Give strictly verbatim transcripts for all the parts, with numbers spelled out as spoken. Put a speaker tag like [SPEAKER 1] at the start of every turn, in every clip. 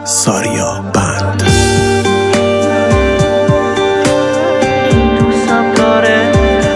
[SPEAKER 1] ساریا بند.
[SPEAKER 2] دوستم داره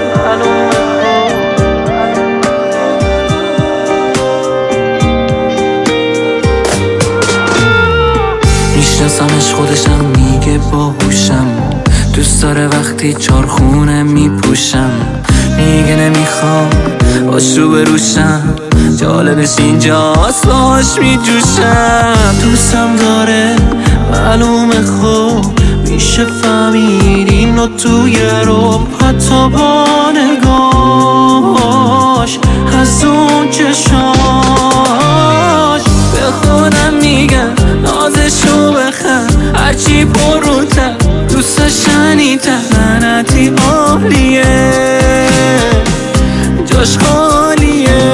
[SPEAKER 2] میشناسمش، خودشم میگه باهوشم، دوست داره وقتی چارخونه میپوشم، میگه نمیخوام باشو بروشم، جالبش اینجاست باهاش میجوشم. دوستم داره معلومه خب میشه فهمید اینو توی رو، حتی با نگاهش از اون چشاش. به خودم میگم نازشو بخر، هرچی پروتر دوستش شنیدتر، لعنتی عالیه جاش خالیه.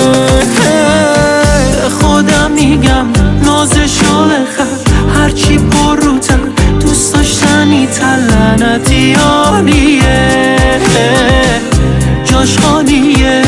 [SPEAKER 2] خودم میگم نازشو بخر، هرچی پروتر دوست داشتنی‌تر، لعنتی عالیه جاش خالیه.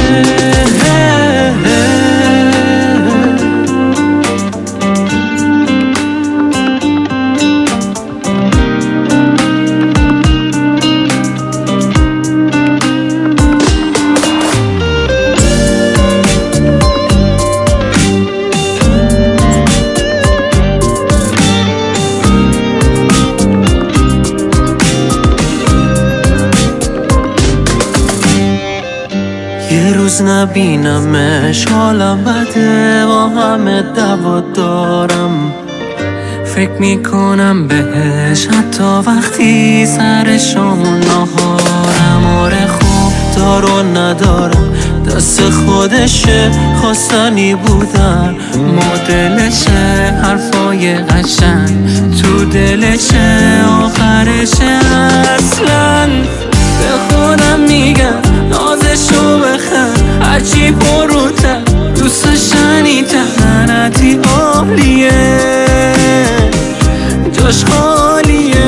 [SPEAKER 2] یه روز نبینمش حالم بده، با همه دعوا دارم، فکر میکنم بهش حتی وقتی سر شام و نهارم. آره خوب دارو ندارم، دست خودشه، خواستنی بودن مدلشه، حرفای قشنگ تو دلشه، آخرشه اصلا. به خودم میگم نازشو بخر، هرچی پروتر دوستش شنیدتر، لعنتی عالیه جاش خالیه.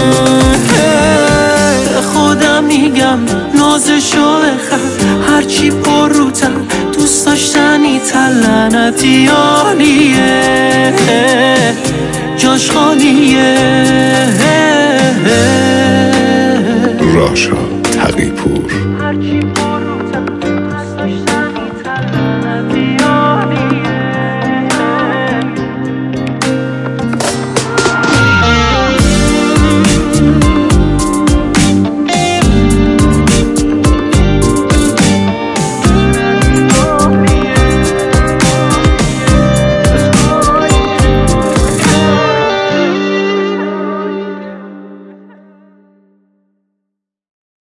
[SPEAKER 2] به خودم میگم نازشو بخر، هرچی پروتر دوست داشتنی‌تر، لعنتی عالیه جاش خالیه.
[SPEAKER 1] راشا تقی‌پور.